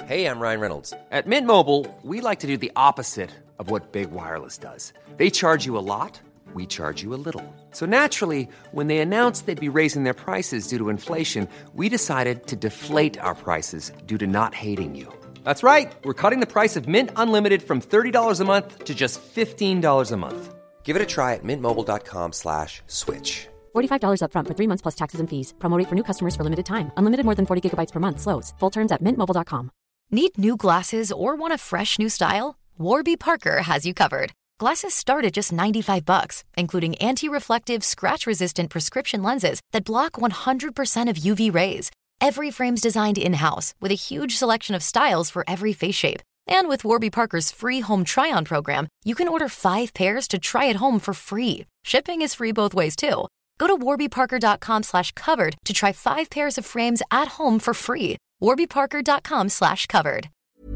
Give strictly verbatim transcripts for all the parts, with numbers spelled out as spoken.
Hey, I'm Ryan Reynolds. At Mint Mobile, we like to do the opposite of what Big Wireless does. They charge you a lot, we charge you a little. So naturally, when they announced they'd be raising their prices due to inflation, we decided to deflate our prices due to not hating you. That's right. We're cutting the price of Mint Unlimited from thirty dollars a month to just fifteen dollars a month. Give it a try at mintmobile.com slash switch. forty-five dollars up front for three months plus taxes and fees. Promo rate for new customers for limited time. Unlimited more than forty gigabytes per month slows. Full terms at mint mobile dot com. Need new glasses or want a fresh new style? Warby Parker has you covered. Glasses start at just ninety-five bucks, including anti-reflective, scratch-resistant prescription lenses that block one hundred percent of U V rays. Every frame's designed in-house with a huge selection of styles for every face shape. And with Warby Parker's free home try-on program, you can order five pairs to try at home for free. Shipping is free both ways, too. Go to warbyparker.com slash covered to try five pairs of frames at home for free. warbyparker.com slash covered.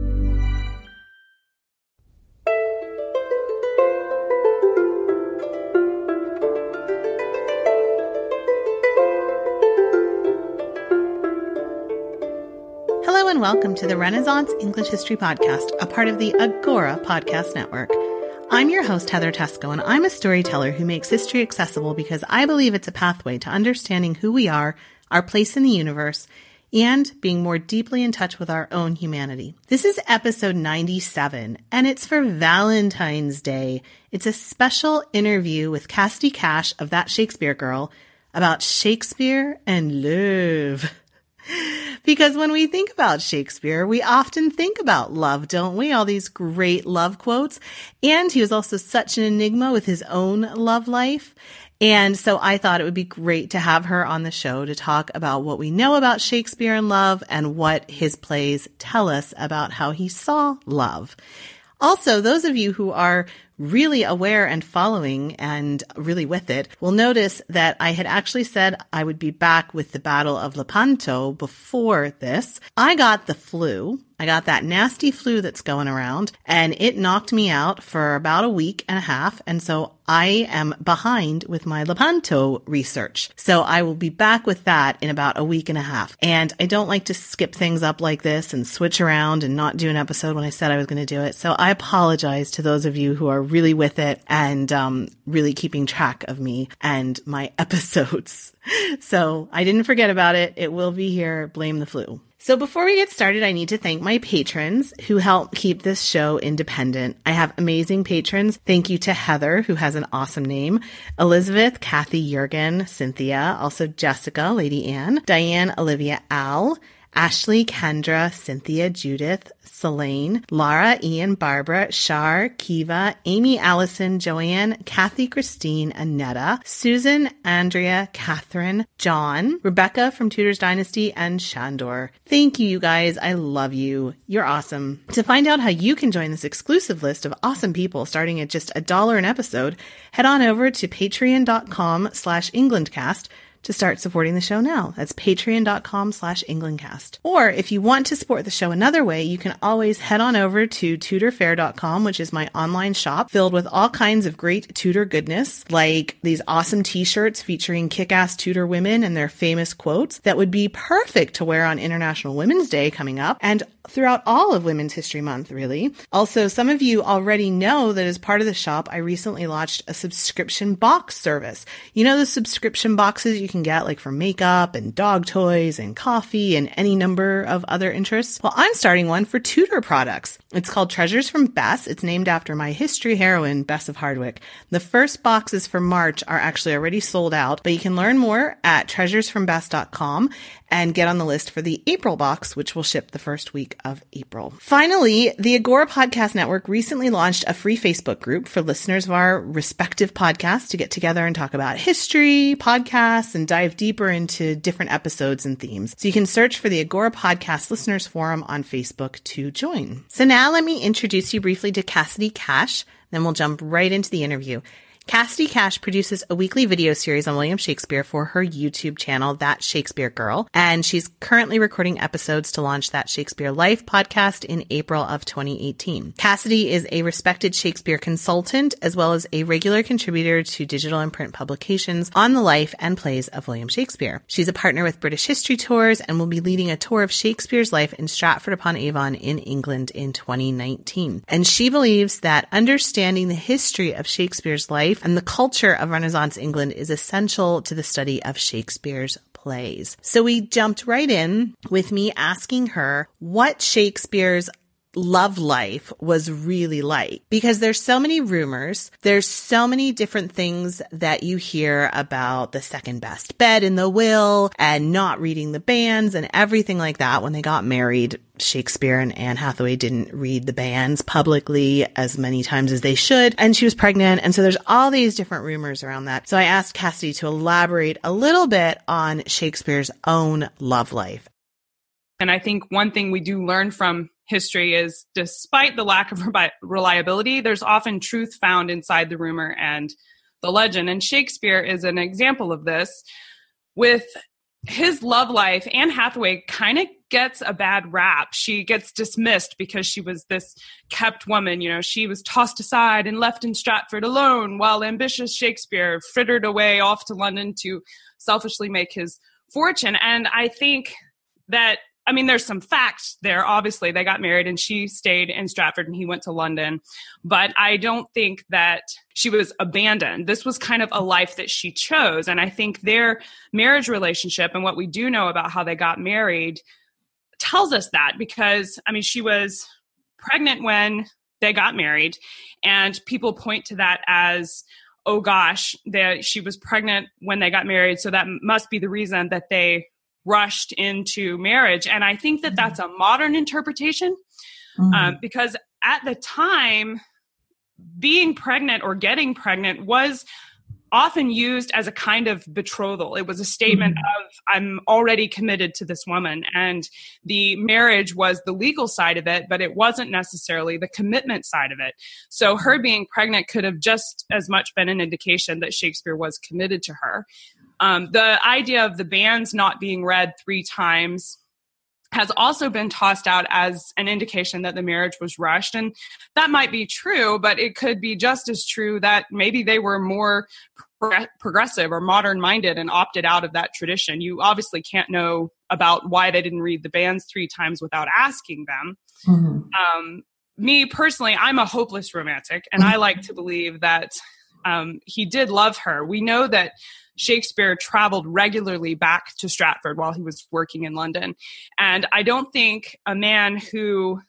Hello and welcome to the Renaissance English History Podcast, a part of the Agora Podcast Network. I'm your host, Heather Teysko, and I'm a storyteller who makes history accessible because I believe it's a pathway to understanding who we are, our place in the universe, and being more deeply in touch with our own humanity. This is episode ninety-seven, and it's for Valentine's Day. It's a special interview with Cassidy Cash of That Shakespeare Girl about Shakespeare and love. Because when we think about Shakespeare, we often think about love, don't we? All these great love quotes. And he was also such an enigma with his own love life. And so I thought it would be great to have her on the show to talk about what we know about Shakespeare and love and what his plays tell us about how he saw love. Also, those of you who are really aware and following and really with it will notice that I had actually said I would be back with the Battle of Lepanto before this. I got the flu. I got that nasty flu that's going around, and it knocked me out for about a week and a half. And so I am behind with my Lepanto research. So I will be back with that in about a week and a half. And I don't like to skip things up like this and switch around and not do an episode when I said I was going to do it. So I apologize to those of you who are really with it and um, really keeping track of me and my episodes. So I didn't forget about it. It will be here. Blame the flu. So before we get started, I need to thank my patrons who help keep this show independent. I have amazing patrons. Thank you to Heather, who has an awesome name, Elizabeth, Kathy, Jurgen, Cynthia, also Jessica, Lady Anne, Diane, Olivia, Al, Ashley, Kendra, Cynthia, Judith, Selene, Lara, Ian, Barbara, Shar, Kiva, Amy, Allison, Joanne, Kathy, Christine, Annetta, Susan, Andrea, Catherine, John, Rebecca from Tudors Dynasty, and Shandor. Thank you, you guys. I love you. You're awesome. To find out how you can join this exclusive list of awesome people starting at just a dollar an episode, head on over to patreon.com slash Englandcast to start supporting the show now. That's patreon.com slash Englandcast. Or if you want to support the show another way, you can always head on over to tudor fair dot com, which is my online shop filled with all kinds of great Tudor goodness, like these awesome t-shirts featuring kick-ass Tudor women and their famous quotes that would be perfect to wear on International Women's Day coming up and throughout all of Women's History Month, really. Also, some of you already know that as part of the shop, I recently launched a subscription box service. You know the subscription boxes you can get like for makeup and dog toys and coffee and any number of other interests? Well, I'm starting one for Tudor products. It's called Treasures from Bess. It's named after my history heroine, Bess of Hardwick. The first boxes for March are actually already sold out, but you can learn more at treasures from bess dot com and get on the list for the April box, which will ship the first week of April. Finally, the Agora Podcast Network recently launched a free Facebook group for listeners of our respective podcasts to get together and talk about history, podcasts, and dive deeper into different episodes and themes. So you can search for the Agora Podcast Listeners Forum on Facebook to join. So now let me introduce you briefly to Cassidy Cash, then we'll jump right into the interview. Cassidy Cash produces a weekly video series on William Shakespeare for her YouTube channel, That Shakespeare Girl, and she's currently recording episodes to launch That Shakespeare Life podcast in April of twenty eighteen. Cassidy is a respected Shakespeare consultant, as well as a regular contributor to digital and print publications on the life and plays of William Shakespeare. She's a partner with British History Tours and will be leading a tour of Shakespeare's life in Stratford-upon-Avon in England in twenty nineteen. And she believes that understanding the history of Shakespeare's life and the culture of Renaissance England is essential to the study of Shakespeare's plays. So we jumped right in with me asking her what Shakespeare's love life was really like, because there's so many rumors. There's so many different things that you hear about the second best bed in the will and not reading the banns and everything like that. When they got married, Shakespeare and Anne Hathaway didn't read the banns publicly as many times as they should, and she was pregnant. And so there's all these different rumors around that. So I asked Cassidy to elaborate a little bit on Shakespeare's own love life. And I think one thing we do learn from history is, despite the lack of reliability, there's often truth found inside the rumor and the legend. And Shakespeare is an example of this. With his love life, Anne Hathaway kind of gets a bad rap. She gets dismissed because she was this kept woman. You know, she was tossed aside and left in Stratford alone while ambitious Shakespeare frittered away off to London to selfishly make his fortune. And I think that I mean, there's some facts there. Obviously, they got married and she stayed in Stratford and he went to London. But I don't think that she was abandoned. This was kind of a life that she chose. And I think their marriage relationship and what we do know about how they got married tells us that, because, I mean, she was pregnant when they got married, and people point to that as, oh gosh, that she was pregnant when they got married, so that must be the reason that they rushed into marriage. And I think that that's a modern interpretation, mm-hmm. um, because at the time, being pregnant or getting pregnant was often used as a kind of betrothal. It was a statement mm-hmm. of, I'm already committed to this woman. And the marriage was the legal side of it, but it wasn't necessarily the commitment side of it. So her being pregnant could have just as much been an indication that Shakespeare was committed to her. Um, the idea of the banns not being read three times has also been tossed out as an indication that the marriage was rushed. And that might be true, but it could be just as true that maybe they were more pro- progressive or modern-minded and opted out of that tradition. You obviously can't know about why they didn't read the banns three times without asking them. Mm-hmm. Um, me personally, I'm a hopeless romantic, and I like to believe that um, he did love her. We know that Shakespeare traveled regularly back to Stratford while he was working in London. And I don't think a man who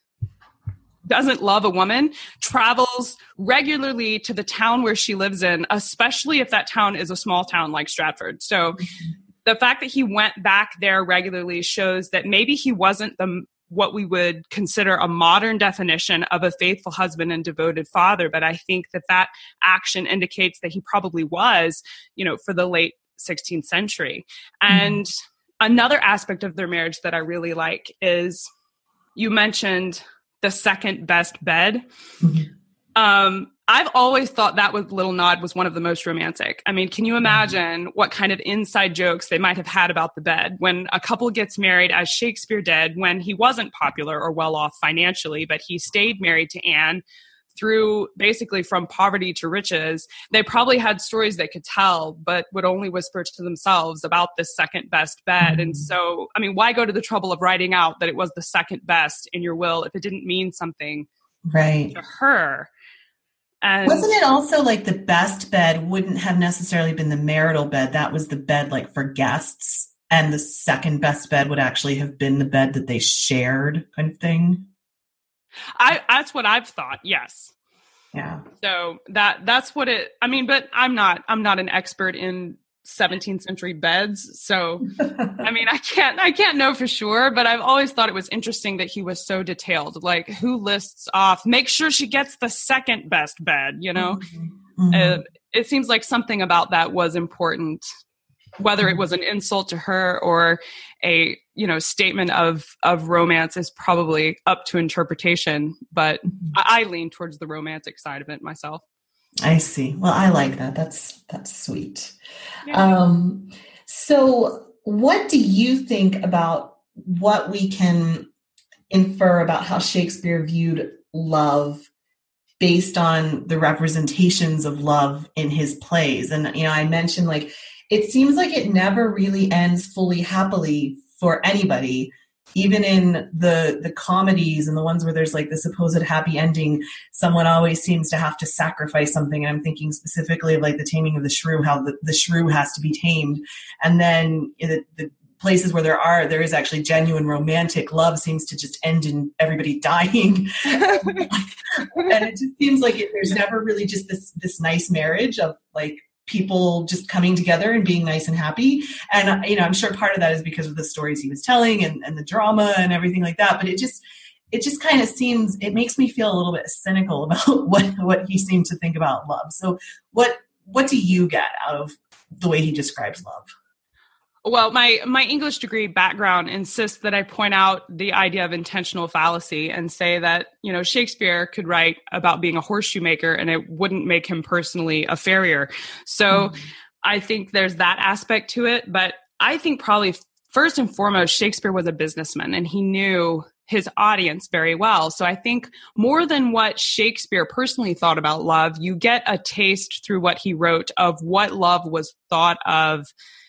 doesn't love a woman travels regularly to the town where she lives in, especially if that town is a small town like Stratford. So the fact that he went back there regularly shows that maybe he wasn't the what we would consider a modern definition of a faithful husband and devoted father. But I think that that action indicates that he probably was, you know, for the late sixteenth century. And mm-hmm. another aspect of their marriage that I really like is, you mentioned the second best bed. Mm-hmm. Um, I've always thought that with Little Nod was one of the most romantic. I mean, can you imagine mm-hmm. what kind of inside jokes they might have had about the bed when a couple gets married, as Shakespeare did, when he wasn't popular or well off financially, but he stayed married to Anne through basically from poverty to riches. They probably had stories they could tell, but would only whisper to themselves about the second best bed. Mm-hmm. And so, I mean, why go to the trouble of writing out that it was the second best in your will if it didn't mean something right to her? And wasn't it also like the best bed wouldn't have necessarily been the marital bed? That was the bed like for guests. And the second best bed would actually have been the bed that they shared, kind of thing. I, that's what I've thought. Yes. Yeah. So that, that's what it, I mean, but I'm not, I'm not an expert in seventeenth century beds. So, I mean, I can't, I can't know for sure, but I've always thought it was interesting that he was so detailed, like who lists off, make sure she gets the second best bed, you know, mm-hmm. uh, it seems like something about that was important, whether it was an insult to her or a, you know, statement of, of romance is probably up to interpretation, but I, I lean towards the romantic side of it myself. I see. Well, I like that. That's, that's sweet. Yeah. Um, so what do you think about what we can infer about how Shakespeare viewed love based on the representations of love in his plays? And, you know, I mentioned, like, it seems like it never really ends fully happily for anybody. Even in the the comedies and the ones where there's like the supposed happy ending, someone always seems to have to sacrifice something. And I'm thinking specifically of like The Taming of the Shrew, how the, the shrew has to be tamed. And then in the, the places where there are, there is actually genuine romantic love seems to just end in everybody dying. And it just seems like it, there's never really just this, this nice marriage of like people just coming together and being nice and happy. And, you know, I'm sure part of that is because of the stories he was telling and, and the drama and everything like that. But it just, it just kind of seems, it makes me feel a little bit cynical about what, what he seemed to think about love. So what, what do you get out of the way he describes love? Well, my, my English degree background insists that I point out the idea of intentional fallacy and say that, you know, Shakespeare could write about being a horseshoe maker and it wouldn't make him personally a farrier. So mm-hmm. I think there's that aspect to it. But I think probably first and foremost, Shakespeare was a businessman and he knew his audience very well. So I think more than what Shakespeare personally thought about love, you get a taste through what he wrote of what love was thought of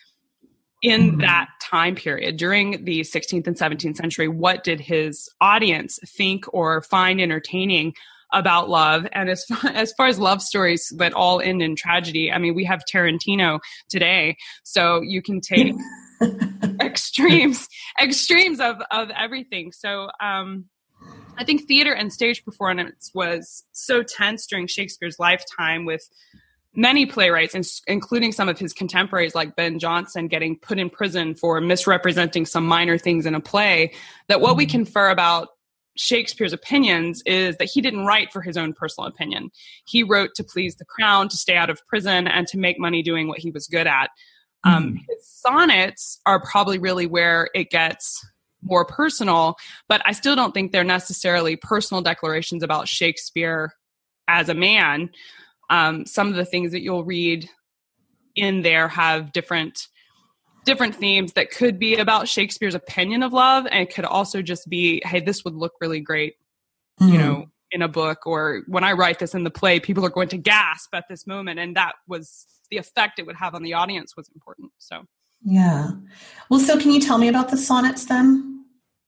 in that time period during the sixteenth and seventeenth century. What did his audience think or find entertaining about love? And as far, as far as love stories that all end in tragedy, I mean, we have Tarantino today, so you can take extremes, extremes of, of everything. So um, I think theater and stage performance was so tense during Shakespeare's lifetime, with many playwrights, including some of his contemporaries like Ben Jonson, getting put in prison for misrepresenting some minor things in a play, that what we confer about Shakespeare's opinions is that he didn't write for his own personal opinion. He wrote to please the crown, to stay out of prison, and to make money doing what he was good at. Mm. Um, his sonnets are probably really where it gets more personal, but I still don't think they're necessarily personal declarations about Shakespeare as a man. Um, some of the things that you'll read in there have different different themes that could be about Shakespeare's opinion of love, and it could also just be, hey, this would look really great, mm-hmm. you know, in a book, or when I write this in the play, people are going to gasp at this moment, and that was the effect it would have on the audience was important. So, yeah. Well, so can you tell me about the sonnets then?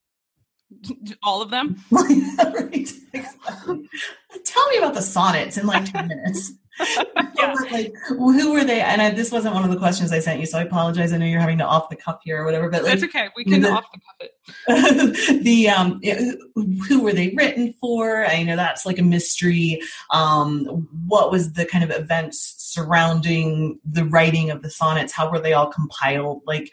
All of them? Right. Exactly. Tell me about the sonnets in like ten minutes. Yeah. Like, who were they? And I, this wasn't one of the questions I sent you, so I apologize. I know you're having to off the cuff here or whatever, but like, that's okay. We can the, off the cuff it. the um, who were they written for? I know that's like a mystery. Um, what was the kind of events surrounding the writing of the sonnets? How were they all compiled? Like,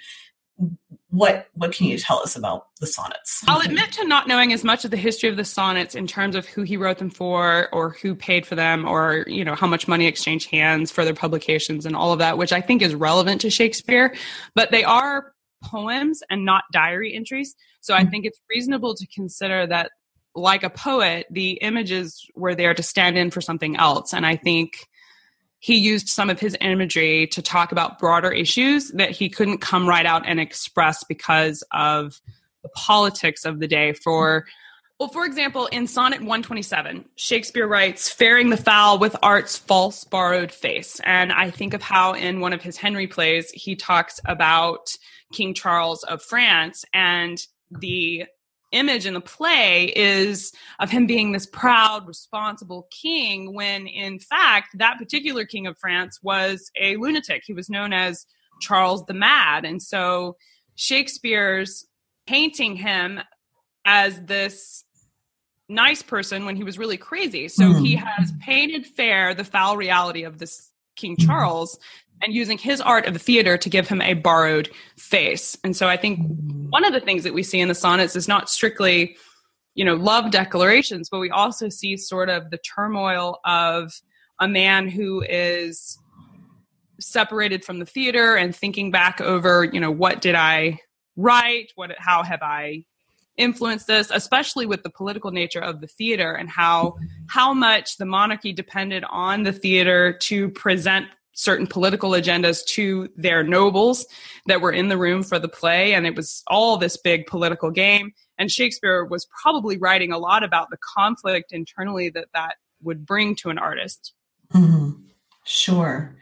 What what can you tell us about the sonnets? I'll admit to not knowing as much of the history of the sonnets in terms of who he wrote them for, or who paid for them, or, you know, how much money exchanged hands for their publications and all of that, which I think is relevant to Shakespeare. But they are poems and not diary entries. So I think it's reasonable to consider that, like a poet, the images were there to stand in for something else. And I think he used some of his imagery to talk about broader issues that he couldn't come right out and express because of the politics of the day. For, well, for example, in Sonnet one twenty-seven, Shakespeare writes, "Faring the foul with art's false borrowed face." And I think of how in one of his Henry plays, he talks about King Charles of France, and the image in the play is of him being this proud, responsible king, when in fact that particular king of France was a lunatic. He was known as Charles the Mad. And so Shakespeare's painting him as this nice person when he was really crazy. So mm. he has painted fair the foul reality of this King Charles, and using his art of the theater to give him a borrowed face. And so I think one of the things that we see in the sonnets is not strictly, you know, love declarations, but we also see sort of the turmoil of a man who is separated from the theater and thinking back over, you know, what did I write? What, how have I influenced this, especially with the political nature of the theater and how how much the monarchy depended on the theater to present certain political agendas to their nobles that were in the room for the play. And it was all this big political game. And Shakespeare was probably writing a lot about the conflict internally that that would bring to an artist. Mm-hmm. Sure.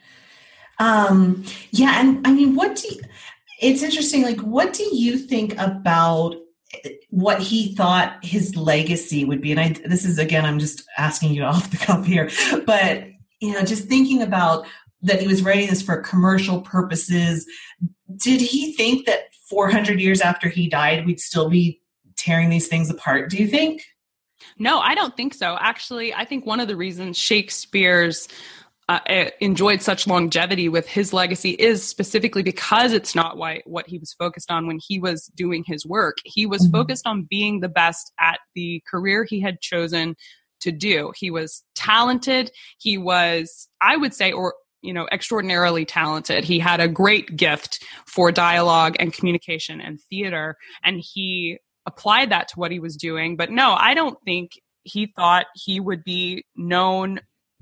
Um, yeah. And I mean, what do you, it's interesting. Like, what do you think about what he thought his legacy would be? And I, this is, again, I'm just asking you off the cuff here, but, you know, just thinking about that he was writing this for commercial purposes. Did he think that four hundred years after he died, we'd still be tearing these things apart, do you think? No, I don't think so. Actually, I think one of the reasons Shakespeare's uh, enjoyed such longevity with his legacy is specifically because it's not why, what he was focused on when he was doing his work. He was mm-hmm. focused on being the best at the career he had chosen to do. He was talented. He was, I would say, or you know, extraordinarily talented. He had a great gift for dialogue and communication and theater, and he applied that to what he was doing. But no, I don't think he thought he would be known,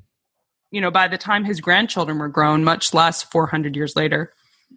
you know, by the time his grandchildren were grown, much less four hundred years later.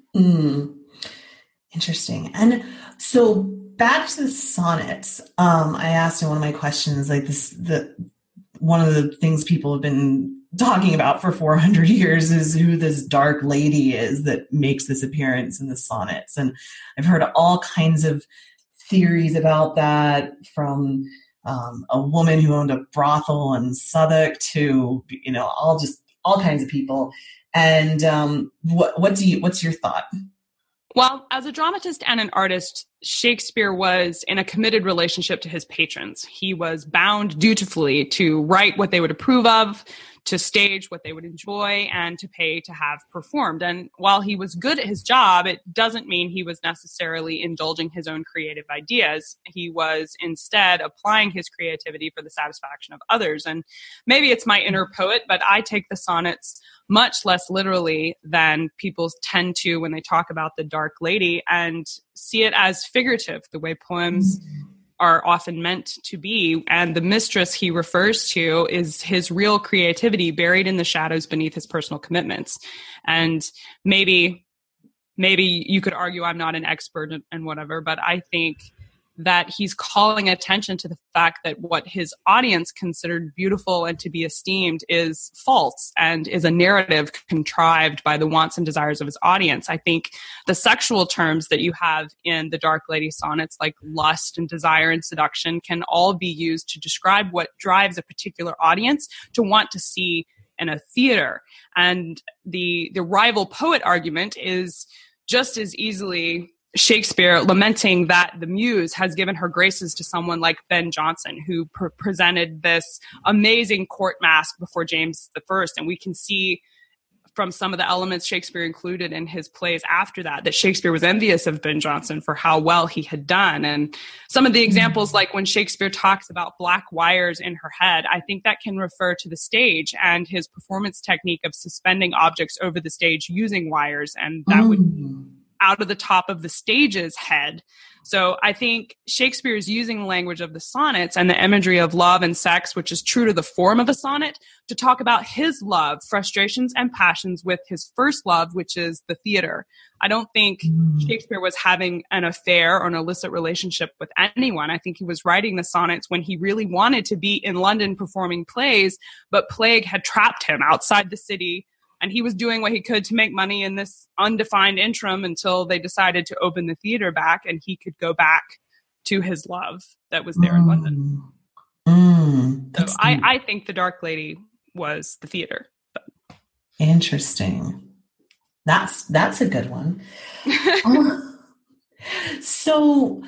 Mm. Interesting. And so back to the sonnets, um, I asked in one of my questions, like this, the, one of the things people have been talking about for four hundred years is who this dark lady is that makes this appearance in the sonnets. And I've heard all kinds of theories about that, from um, a woman who owned a brothel in Southwark to, you know, all just all kinds of people. And um, what, what do you, what's your thought? Well, as a dramatist and an artist, Shakespeare was in a committed relationship to his patrons. He was bound dutifully to write what they would approve of, to stage what they would enjoy, and to pay to have performed. And while he was good at his job, it doesn't mean he was necessarily indulging his own creative ideas. He was instead applying his creativity for the satisfaction of others. And maybe it's my inner poet, but I take the sonnets much less literally than people tend to when they talk about the dark lady, and see it as figurative, the way poems mm-hmm. are often meant to be. And the mistress he refers to is his real creativity buried in the shadows beneath his personal commitments. And maybe, maybe you could argue I'm not an expert and whatever, but I think that he's calling attention to the fact that what his audience considered beautiful and to be esteemed is false and is a narrative contrived by the wants and desires of his audience. I think the sexual terms that you have in the Dark Lady sonnets, like lust and desire and seduction, can all be used to describe what drives a particular audience to want to see in a theater. And the the rival poet argument is just as easily Shakespeare lamenting that the muse has given her graces to someone like Ben Jonson, who pr- presented this amazing court masque before James the First. And we can see from some of the elements Shakespeare included in his plays after that, that Shakespeare was envious of Ben Jonson for how well he had done. And some of the examples, like when Shakespeare talks about black wires in her head, I think that can refer to the stage and his performance technique of suspending objects over the stage using wires. And that mm. would out of the top of the stage's head. So I think Shakespeare is using the language of the sonnets and the imagery of love and sex, which is true to the form of a sonnet, to talk about his love, frustrations, and passions with his first love, which is the theater. I don't think Shakespeare was having an affair or an illicit relationship with anyone. I think he was writing the sonnets when he really wanted to be in London performing plays, but plague had trapped him outside the city. And he was doing what he could to make money in this undefined interim until they decided to open the theater back and he could go back to his love that was there mm. in London. Mm, so I, I think the Dark Lady was the theater. But. Interesting. That's that's a good one. um, so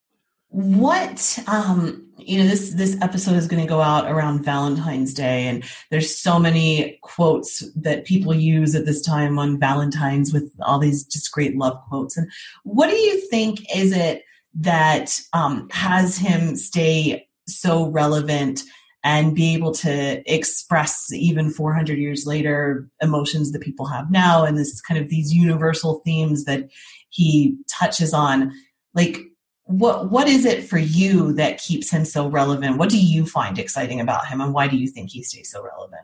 what, um, you know, this, this episode is going to go out around Valentine's Day, and there's so many quotes that people use at this time on Valentine's with all these just great love quotes. And what do you think is it that um, has him stay so relevant and be able to express even four hundred years later emotions that people have now, and this kind of these universal themes that he touches on? Like, what what is it for you that keeps him so relevant? What do you find exciting about him, and why do you think he stays so relevant?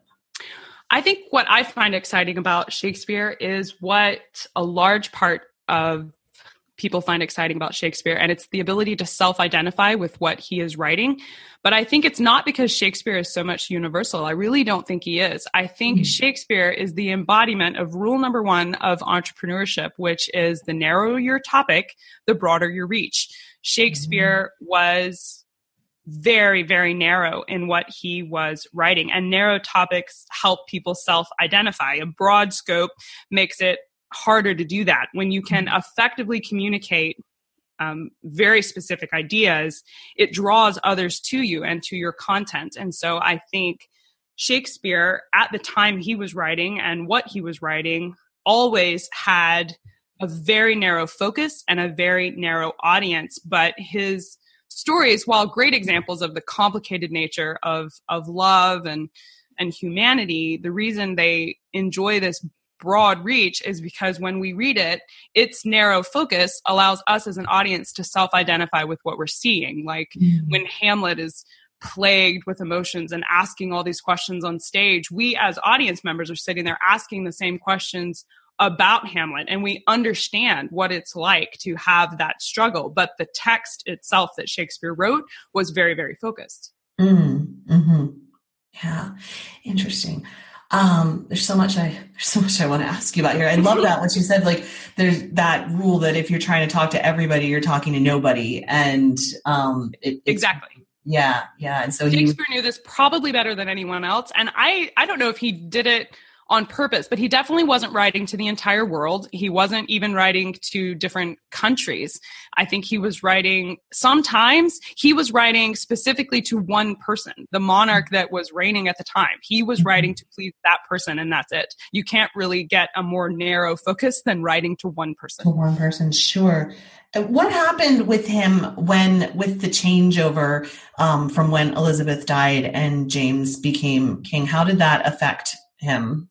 I think what I find exciting about Shakespeare is what a large part of people find exciting about Shakespeare, and it's the ability to self-identify with what he is writing. But I think it's not because Shakespeare is so much universal. I really don't think he is. I think mm-hmm. Shakespeare is the embodiment of rule number one of entrepreneurship, which is the narrower your topic, the broader your reach. Shakespeare mm-hmm. was very, very narrow in what he was writing, and narrow topics help people self-identify. A broad scope makes it harder to do that. When you can effectively communicate um, very specific ideas, it draws others to you and to your content. And so I think Shakespeare, at the time he was writing and what he was writing, always had a very narrow focus and a very narrow audience. But his stories, while great examples of the complicated nature of, of love and, and humanity, the reason they enjoy this broad reach is because when we read it, its narrow focus allows us as an audience to self-identify with what we're seeing. Like mm-hmm. when Hamlet is plagued with emotions and asking all these questions on stage, we as audience members are sitting there asking the same questions about Hamlet, and we understand what it's like to have that struggle. But the text itself that Shakespeare wrote was very, very focused. Mm-hmm. Mm-hmm. Yeah, interesting. Um, there's so much I, there's so much I want to ask you about here. I love that what you said, like there's that rule that if you're trying to talk to everybody, you're talking to nobody. And, um, it, exactly. Yeah. Yeah. And so Shakespeare he knew this probably better than anyone else. And I, I don't know if he did it on purpose, but he definitely wasn't writing to the entire world. He wasn't even writing to different countries. I think he was writing, sometimes he was writing specifically to one person, the monarch that was reigning at the time. He was writing to please that person, and that's it. You can't really get a more narrow focus than writing to one person. To one person, sure. What happened with him when, with the changeover um, from when Elizabeth died and James became king? How did that affect him?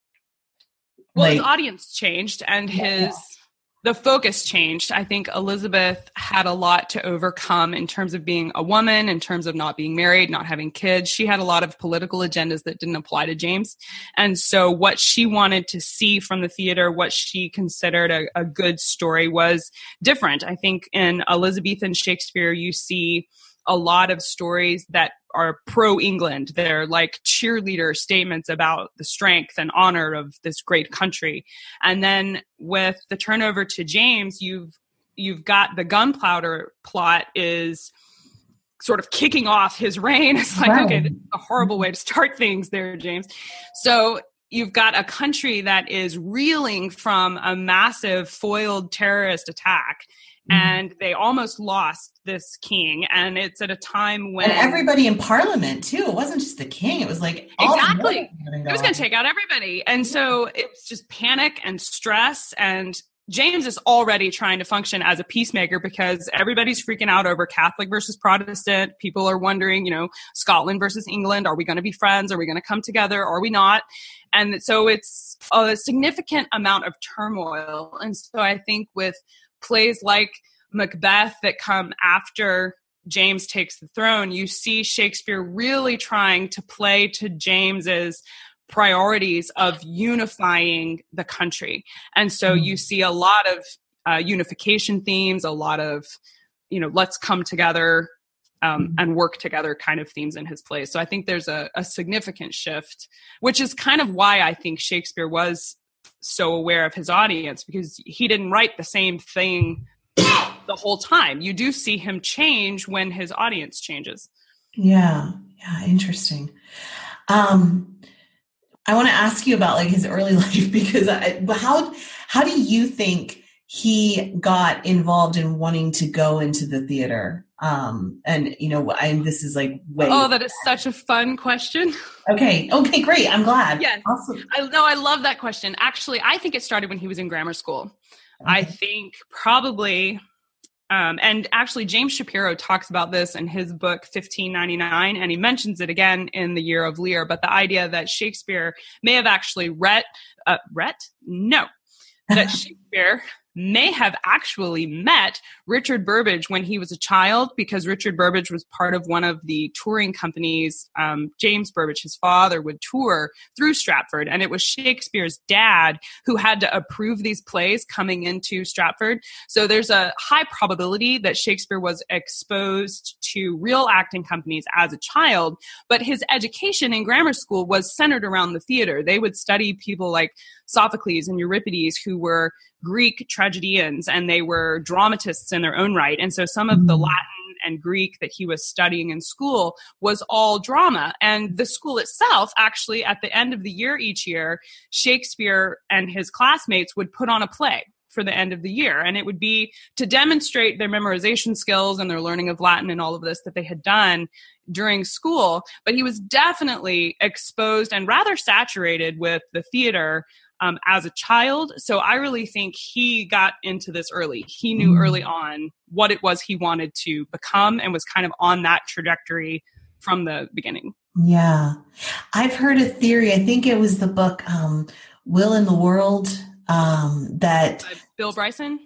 Well, like, his audience changed and his yeah. the focus changed. I think Elizabeth had a lot to overcome in terms of being a woman, in terms of not being married, not having kids. She had a lot of political agendas that didn't apply to James. And so what she wanted to see from the theater, what she considered a, a good story, was different. I think in Elizabethan Shakespeare, you see a lot of stories that are pro-England. They're like cheerleader statements about the strength and honor of this great country. And then with the turnover to James, you've you've got the gunpowder plot is sort of kicking off his reign. It's like, right. okay, this is a horrible way to start things there, James. So you've got a country that is reeling from a massive foiled terrorist attack. And they almost lost this king. And it's at a time when... And everybody in Parliament, too. It wasn't just the king. It was like... All exactly. It was going to take out everybody. And so it's just panic and stress. And James is already trying to function as a peacemaker because everybody's freaking out over Catholic versus Protestant. People are wondering, you know, Scotland versus England. Are we going to be friends? Are we going to come together? Are we not? And so it's a significant amount of turmoil. And so I think with plays like Macbeth that come after James takes the throne, you see Shakespeare really trying to play to James's priorities of unifying the country. And so you see a lot of uh, unification themes, a lot of, you know, let's come together um, and work together kind of themes in his plays. So I think there's a, a significant shift, which is kind of why I think Shakespeare was so aware of his audience, because he didn't write the same thing the whole time. You do see him change when his audience changes. Yeah. Yeah. Interesting. Um, I want to ask you about like his early life, because I, how, how do you think he got involved in wanting to go into the theater? Um, and you know, I, this is like way. Oh, that is such a fun question. Okay. Okay, great. I'm glad. Yes. Awesome. I know. I love that question. Actually, I think it started when he was in grammar school. Okay. I think probably, um, and actually James Shapiro talks about this in his book, fifteen ninety-nine, and he mentions it again in The Year of Lear, but the idea that Shakespeare may have actually read, uh, read? No, that Shakespeare may have actually met Richard Burbage when he was a child, because Richard Burbage was part of one of the touring companies. Um, James Burbage, his father, would tour through Stratford, and it was Shakespeare's dad who had to approve these plays coming into Stratford. So there's a high probability that Shakespeare was exposed to real acting companies as a child, but his education in grammar school was centered around the theater. They would study people like Sophocles and Euripides, who were Greek tragedians, and they were dramatists in their own right. And so some of the Latin and Greek that he was studying in school was all drama. And the school itself, actually, at the end of the year each year, Shakespeare and his classmates would put on a play for the end of the year. And it would be to demonstrate their memorization skills and their learning of Latin and all of this that they had done during school. But he was definitely exposed and rather saturated with the theater Um, as a child. So I really think he got into this early. He knew mm. early on what it was he wanted to become and was kind of on that trajectory from the beginning. Yeah. I've heard a theory. I think it was the book, um, Will in the World, um, that uh, Bill Bryson.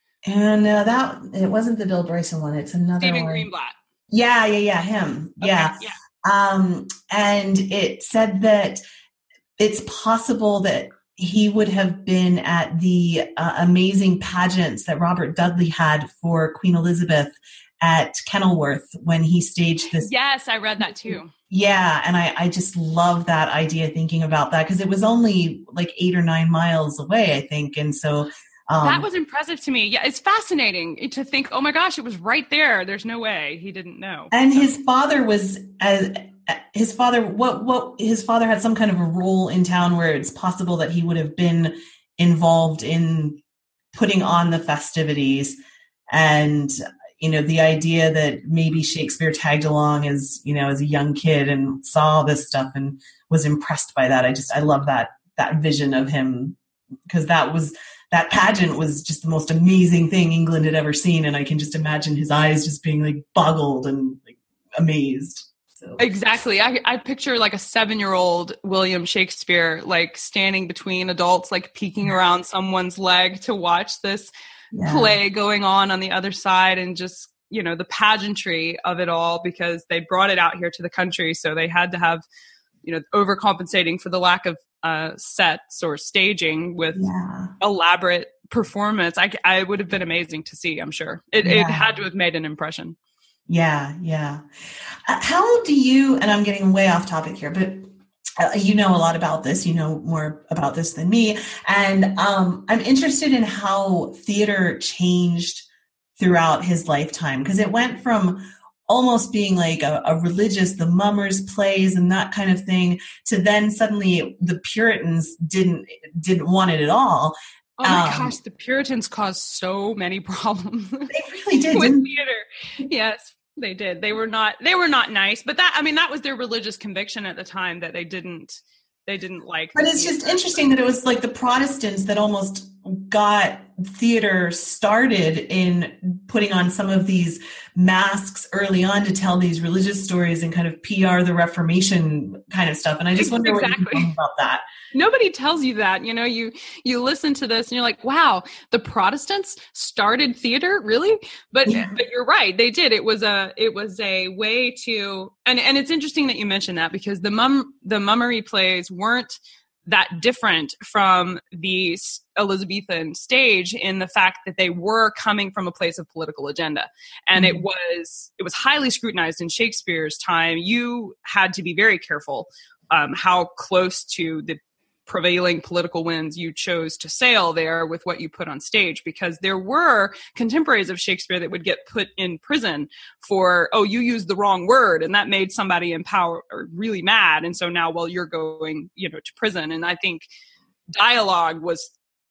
And uh, that, it wasn't the Bill Bryson one. It's another Stephen one. Greenblatt. Yeah. Yeah. Yeah. Him. Okay, yeah. yeah. Um, and it said that it's possible that he would have been at the uh, amazing pageants that Robert Dudley had for Queen Elizabeth at Kenilworth when he staged this. Yes, I read that too. Yeah, and I, I just love that idea, thinking about that, because it was only like eight or nine miles away, I think. And so um, that was impressive to me. Yeah, it's fascinating to think, oh my gosh, it was right there. There's no way he didn't know. And so. his father was... Uh, His father, what, what, his father had some kind of a role in town where it's possible that he would have been involved in putting on the festivities. And, you know, the idea that maybe Shakespeare tagged along as, you know, as a young kid and saw this stuff and was impressed by that. I just, I love that, that vision of him, because that was, that pageant was just the most amazing thing England had ever seen. And I can just imagine his eyes just being like boggled and like amazed. So. Exactly. I, I picture like a seven-year-old William Shakespeare, like standing between adults, like peeking around someone's leg to watch this yeah. play going on on the other side, and just, you know, the pageantry of it all, because they brought it out here to the country. So they had to have, you know, overcompensating for the lack of uh, sets or staging with yeah. elaborate performance. I, I would have been amazing to see, I'm sure. It, yeah. it had to have made an impression. Yeah, yeah. Uh, how do you, and I'm getting way off topic here, but uh, you know a lot about this, you know more about this than me. And um, I'm interested in how theater changed throughout his lifetime, because it went from almost being like a, a religious, the mummers plays and that kind of thing, to then suddenly the Puritans didn't, didn't want it at all. Oh my um, gosh, the Puritans caused so many problems. They really did. With theater. Yes, they did. They were not they were not nice, but that I mean that was their religious conviction at the time, that they didn't they didn't like. But it's just interesting that it was like the Protestants that almost got theater started in putting on some of these masks early on to tell these religious stories and kind of P R the Reformation kind of stuff. And I just wonder exactly. what you think about that. Nobody tells you that. You know, you you listen to this and you're like, wow, the Protestants started theater? Really? But, yeah. but you're right. They did. It was a it was a way to, and, and it's interesting that you mentioned that, because the mum the mummery plays weren't that different from the Elizabethan stage in the fact that they were coming from a place of political agenda. And mm-hmm. it was it was highly scrutinized in Shakespeare's time. You had to be very careful um, how close to the prevailing political winds you chose to sail there with what you put on stage, because there were contemporaries of Shakespeare that would get put in prison for, oh, you used the wrong word, and that made somebody in power really mad, and so now, well, you're going, you know, to prison. And I think dialogue was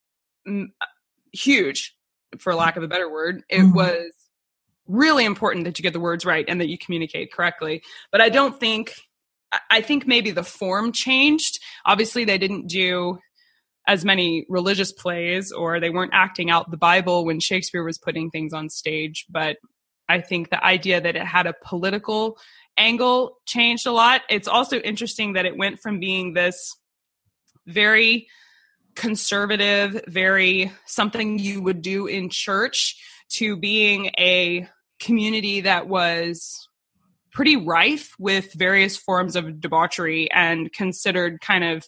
mm, huge, for lack of a better word. It mm-hmm. was really important that you get the words right and that you communicate correctly. But I don't think I think maybe the form changed. Obviously, they didn't do as many religious plays, or they weren't acting out the Bible when Shakespeare was putting things on stage. But I think the idea that it had a political angle changed a lot. It's also interesting that it went from being this very conservative, very something you would do in church, to being a community that was pretty rife with various forms of debauchery and considered kind of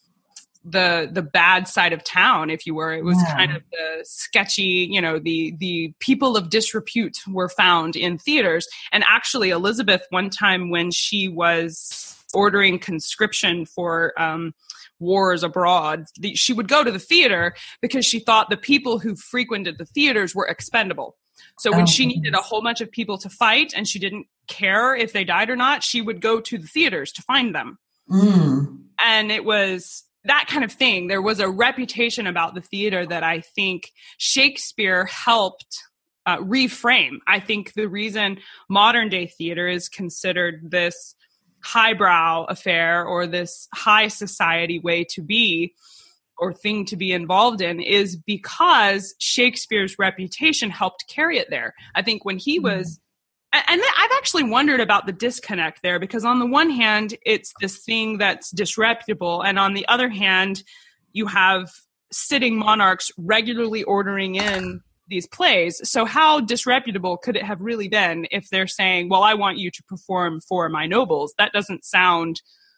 the the bad side of town, if you were. It was yeah. kind of the sketchy, you know, the the people of disrepute were found in theaters. And actually, Elizabeth, one time when she was ordering conscription for um, wars abroad, the, she would go to the theater because she thought the people who frequented the theaters were expendable. So when oh, she needed a whole bunch of people to fight and she didn't care if they died or not, she would go to the theaters to find them. Mm. And it was that kind of thing. There was a reputation about the theater that I think Shakespeare helped uh, reframe. I think the reason modern day theater is considered this highbrow affair or this high society way to be or thing to be involved in is because Shakespeare's reputation helped carry it there. I think when he was, mm. and I've actually wondered about the disconnect there, because on the one hand, it's this thing that's disreputable. And on the other hand, you have sitting monarchs regularly ordering in these plays. So how disreputable could it have really been if they're saying, well, I want you to perform for my nobles? That doesn't sound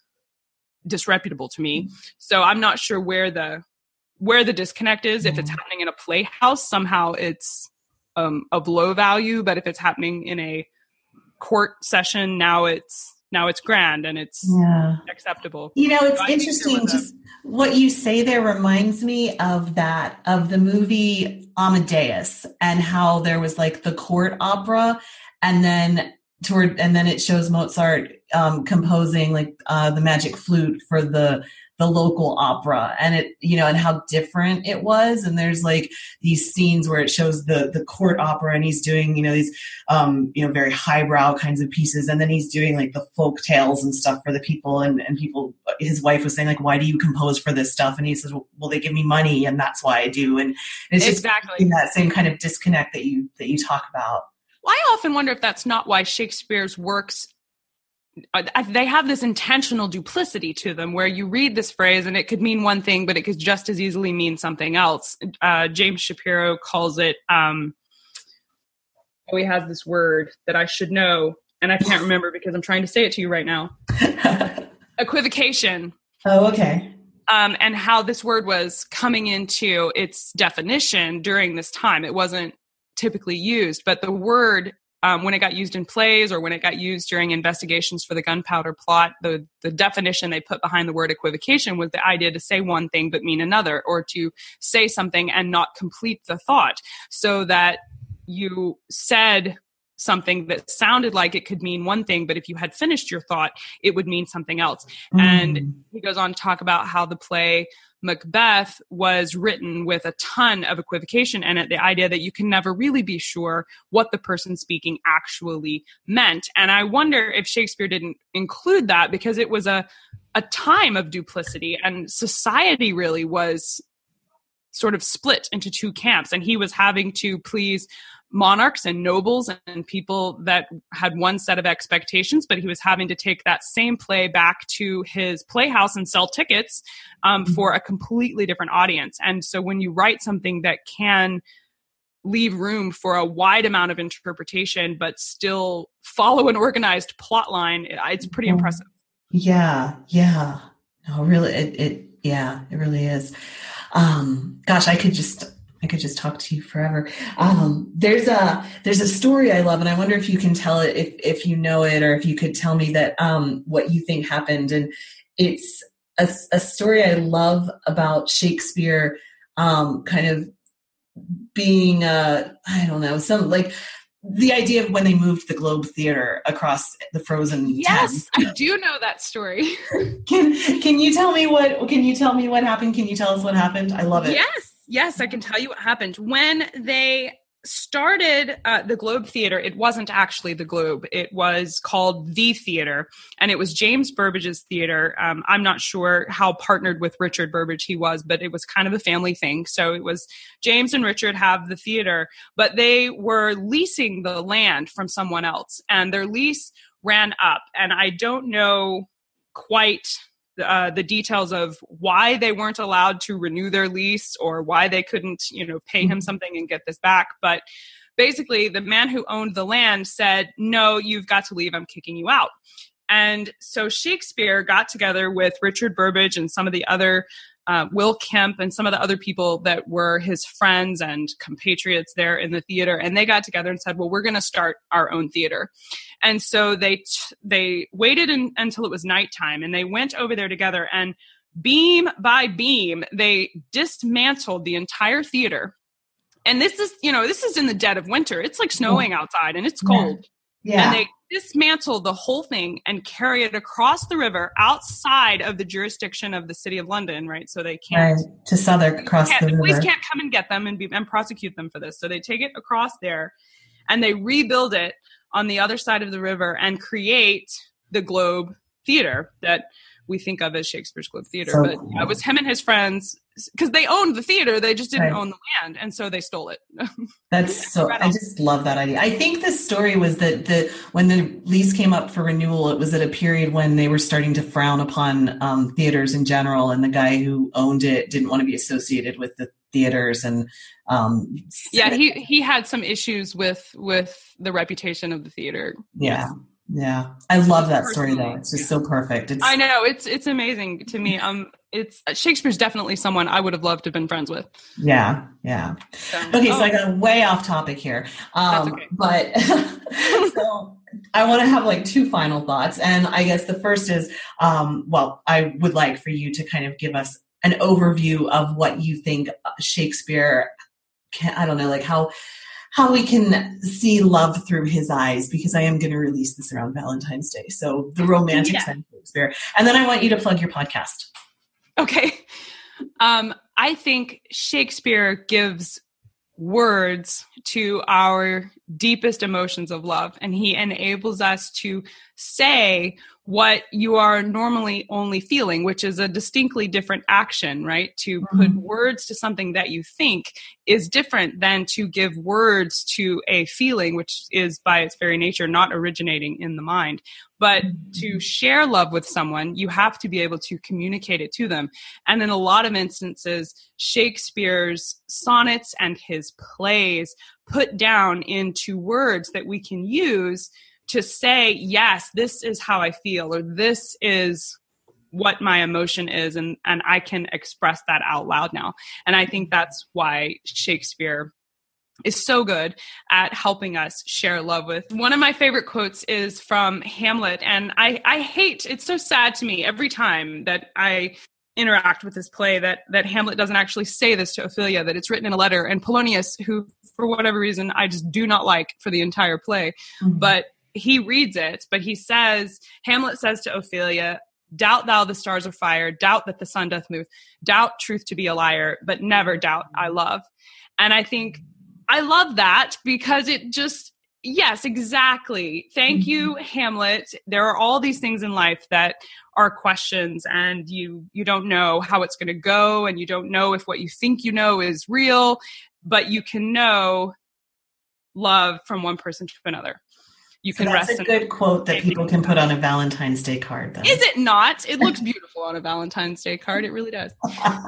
disreputable to me. So I'm not sure where the where the disconnect is. If it's happening in a playhouse, somehow it's um, of low value. But if it's happening in a court session, now it's now it's grand and it's yeah. acceptable. You know, it's so interesting. Just what you say there reminds me of that, of the movie Amadeus, and how there was like the court opera, and then toward, and then it shows Mozart um, composing like uh, the Magic Flute for the the local opera, and it, you know, and how different it was. And there's like these scenes where it shows the the court opera, and he's doing, you know, these um, you know, very highbrow kinds of pieces, and then he's doing like the folk tales and stuff for the people, and and people. His wife was saying like, "Why do you compose for this stuff?" And he says, "Well, they give me money, and that's why I do." And it's just exactly that same kind of disconnect that you that you talk about. Well, I often wonder if that's not why Shakespeare's works, they have this intentional duplicity to them, where you read this phrase and it could mean one thing, but it could just as easily mean something else. Uh, James Shapiro calls it, um, oh, he has this word that I should know, and I can't remember because I'm trying to say it to you right now. Equivocation. Oh, okay. Um, and how this word was coming into its definition during this time. It wasn't typically used, but the word, um, when it got used in plays or when it got used during investigations for the gunpowder plot, the, the definition they put behind the word equivocation was the idea to say one thing but mean another, or to say something and not complete the thought, so that you said something that sounded like it could mean one thing, but if you had finished your thought, it would mean something else. Mm. And he goes on to talk about how the play Macbeth was written with a ton of equivocation in it, the idea that you can never really be sure what the person speaking actually meant. And I wonder if Shakespeare didn't include that because it was a, a time of duplicity, and society really was sort of split into two camps, and he was having to please monarchs and nobles and people that had one set of expectations, but he was having to take that same play back to his playhouse and sell tickets um, for a completely different audience. And so when you write something that can leave room for a wide amount of interpretation, but still follow an organized plot line, it's pretty impressive. Yeah. Yeah. No, really. It, it yeah, it really is. Um, gosh, I could just, I could just talk to you forever. Um, there's a, there's a story I love, and I wonder if you can tell it, if, if you know it, or if you could tell me that, um, what you think happened. And it's a, a story I love about Shakespeare, um, kind of being, uh, I don't know, some like the idea of when they moved the Globe Theater across the frozen Yes, Thames. I do know that story. Can, can you tell me what, can you tell me what happened? Can you tell us what happened? I love it. Yes. Yes, I can tell you what happened. When they started uh, the Globe Theater, it wasn't actually the Globe. It was called The Theater, and it was James Burbage's theater. Um, I'm not sure how partnered with Richard Burbage he was, but it was kind of a family thing. So it was James and Richard have the theater, but they were leasing the land from someone else, and their lease ran up. And I don't know quite uh, the details of why they weren't allowed to renew their lease or why they couldn't, you know, pay him something and get this back. But basically, the man who owned the land said, no, you've got to leave. I'm kicking you out. And so Shakespeare got together with Richard Burbage and some of the other, uh, Will Kemp and some of the other people that were his friends and compatriots there in the theater. And they got together and said, well, we're going to start our own theater. And so they t- they waited in, until it was nighttime, and they went over there together, and beam by beam, they dismantled the entire theater. And this is, you know, this is in the dead of winter. It's like snowing outside and it's cold. Yeah. And they dismantle the whole thing and carry it across the river outside of the jurisdiction of the City of London, right? So they can't. Right. To Southwark across the, the river. police can't come and get them and, be, and prosecute them for this. So they take it across there and they rebuild it on the other side of the river and create the Globe Theater that we think of as Shakespeare's Globe Theater. So but cool. It was him and his friends, because they owned the theater. They just didn't Right. own the land. And so they stole it. That's so, I just love that idea. I think the story was that the when the lease came up for renewal, it was at a period when they were starting to frown upon um, theaters in general. And the guy who owned it didn't want to be associated with the theaters. And um, yeah, he, he had some issues with, with the reputation of the theater. yeah. Yeah. I love that story though. It's just so perfect. It's, I know it's, it's amazing to me. Um, it's Shakespeare's definitely someone I would have loved to have been friends with. Yeah. Yeah. So, Okay. oh, So I got way off topic here. Um, okay. but so I want to have like two final thoughts. And I guess the first is, um, well, I would like for you to kind of give us an overview of what you think Shakespeare can, I don't know, like how, how we can see love through his eyes, because I am going to release this around Valentine's Day. So the romantic Yeah. side of Shakespeare. And then I want you to plug your podcast. Okay. Um, I think Shakespeare gives words to our deepest emotions of love, and he enables us to say what you are normally only feeling, which is a distinctly different action, right? To Mm-hmm. put words to something that you think is different than to give words to a feeling, which is by its very nature not originating in the mind. But to share love with someone, you have to be able to communicate it to them. And in a lot of instances, Shakespeare's sonnets and his plays put down into words that we can use to say, yes, this is how I feel, or this is what my emotion is, and, and I can express that out loud now. And I think that's why Shakespeare is so good at helping us share love with. One of my favorite quotes is from Hamlet, and I, I hate, it's so sad to me every time that I interact with this play that that Hamlet doesn't actually say this to Ophelia, that it's written in a letter, and Polonius, who for whatever reason I just do not like for the entire play, mm-hmm. but he reads it, but he says, Hamlet says to Ophelia, doubt thou the stars are fire, doubt that the sun doth move, doubt truth to be a liar, but never doubt I love. And I think I love that because it just, yes, exactly. Thank you, Hamlet. There are all these things in life that are questions, and you you don't know how it's going to go, and you don't know if what you think you know is real, but you can know love from one person to another. You So can that's rest a in good quote that people can put on a Valentine's Day card. Then. Is it not? It looks beautiful on a Valentine's Day card. It really does.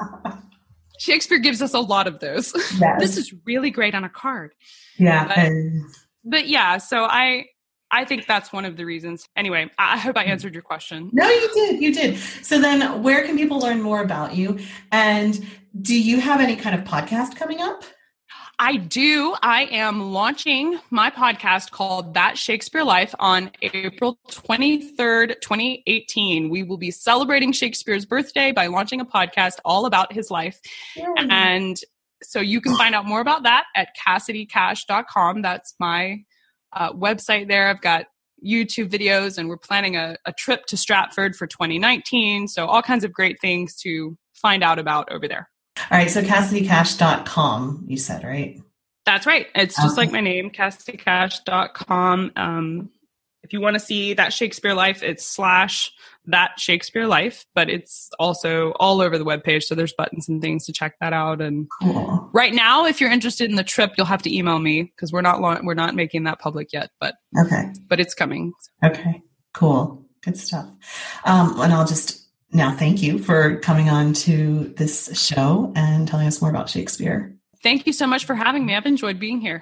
Shakespeare gives us a lot of those. Yes. This is really great on a card. Yeah. But, and- but yeah, so I I think that's one of the reasons. Anyway, I hope I answered your question. No, you did. You did. So then where can people learn more about you? And do you have any kind of podcast coming up? I do. I am launching my podcast called That Shakespeare Life on April twenty-third, twenty eighteen. We will be celebrating Shakespeare's birthday by launching a podcast all about his life. Yay. And so you can find out more about that at cassidy cash dot com. That's my uh, website there. I've got YouTube videos, and we're planning a, a trip to Stratford for twenty nineteen. So all kinds of great things to find out about over there. All right. So cassidy cash dot com, you said, right? That's right. It's just okay. like my name, cassidy cash dot com. Um, if you want to see That Shakespeare Life, it's slash That Shakespeare Life, but it's also all over the webpage. So there's buttons and things to check that out. And cool. Right now, if you're interested in the trip, you'll have to email me because we're not we're not making that public yet. But okay, but it's coming. Okay, cool, good stuff. Um, and I'll just now, thank you for coming on to this show and telling us more about Shakespeare. Thank you so much for having me. I've enjoyed being here.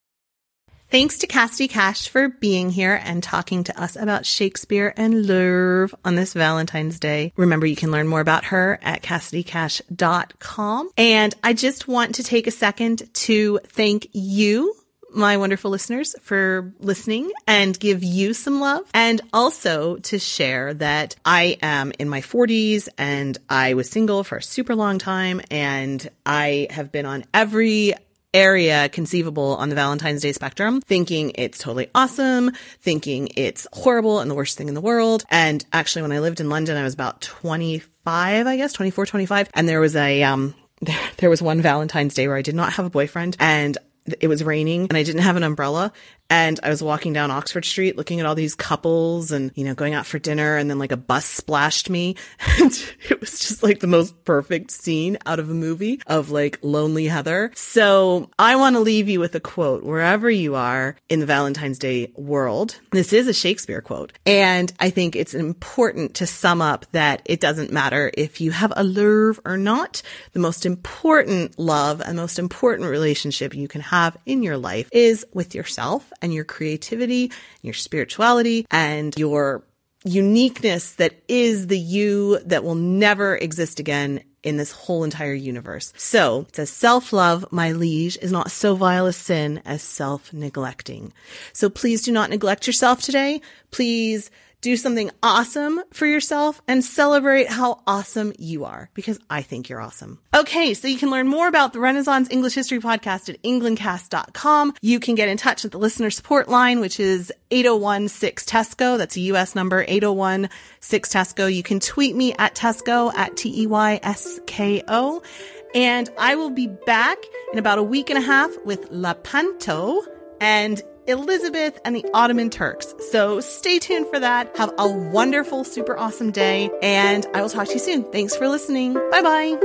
Thanks to Cassidy Cash for being here and talking to us about Shakespeare and love on this Valentine's Day. Remember, you can learn more about her at cassidy cash dot com. And I just want to take a second to thank you, my wonderful listeners, for listening and give you some love. And also to share that I am in my forties and I was single for a super long time. And I have been on every area conceivable on the Valentine's Day spectrum, thinking it's totally awesome, thinking it's horrible and the worst thing in the world. And actually, when I lived in London, I was about twenty-five, I guess, twenty-four, twenty-five. And there was a, um, there, there was one Valentine's Day where I did not have a boyfriend and it was raining and I didn't have an umbrella. And I was walking down Oxford Street looking at all these couples and, you know, going out for dinner, and then like a bus splashed me. And it was just like the most perfect scene out of a movie of like Lonely Heather. So I want to leave you with a quote wherever you are in the Valentine's Day world. This is a Shakespeare quote. And I think it's important to sum up that it doesn't matter if you have a love or not. The most important love and most important relationship you can have in your life is with yourself and your creativity, your spirituality, and your uniqueness that is the you that will never exist again in this whole entire universe. So it says, self-love, my liege, is not so vile a sin as self-neglecting. So please do not neglect yourself today. Please do something awesome for yourself and celebrate how awesome you are, because I think you're awesome. Okay, so you can learn more about the Renaissance English History Podcast at england cast dot com. You can get in touch with the listener support line, which is eight oh one six Tesco. That's a U S number, eight oh one six Tesco. You can tweet me at Tesco, at T E Y S K O. And I will be back in about a week and a half with Lepanto and Elizabeth and the Ottoman Turks. So stay tuned for that. Have a wonderful, super awesome day, and I will talk to you soon. Thanks for listening. Bye-bye.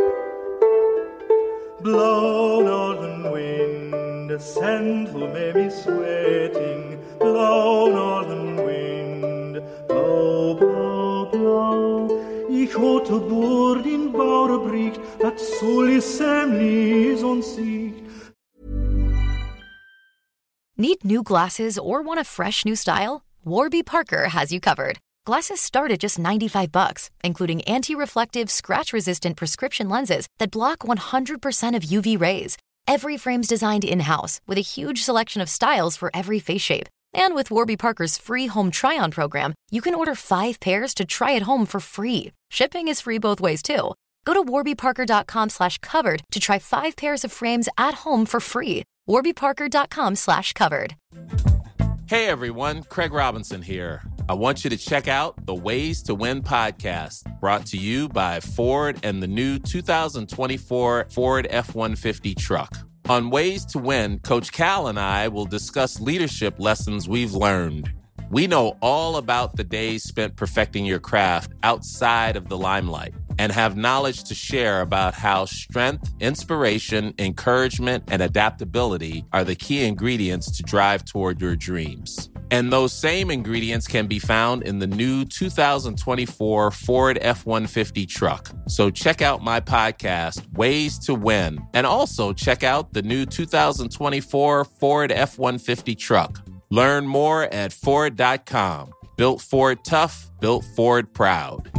Blow, northern wind, send who may be sweating. Blow, northern wind, blow, blow, blow. Ich hatte Bord in Bauerbricht, dat soll semlis und siegt. Need new glasses or want a fresh new style? Warby Parker has you covered. Glasses start at just ninety-five bucks, including anti-reflective, scratch-resistant prescription lenses that block one hundred percent of U V rays. Every frame's designed in-house with a huge selection of styles for every face shape. And with Warby Parker's free home try-on program, you can order five pairs to try at home for free. Shipping is free both ways, too. Go to warby parker dot com slash covered to try five pairs of frames at home for free. warby parker dot com slash covered. Hey everyone, Craig Robinson here. I want you to check out the Ways to Win podcast, brought to you by Ford and the new two thousand twenty-four Ford F one fifty truck. On Ways to Win, Coach Cal and I will discuss leadership lessons we've learned. We know all about the days spent perfecting your craft outside of the limelight and have knowledge to share about how strength, inspiration, encouragement, and adaptability are the key ingredients to drive toward your dreams. And those same ingredients can be found in the new two thousand twenty-four Ford F one fifty truck. So check out my podcast, Ways to Win, and also check out the new two thousand twenty-four Ford F one fifty truck. Learn more at Ford dot com. Built Ford tough, built Ford proud.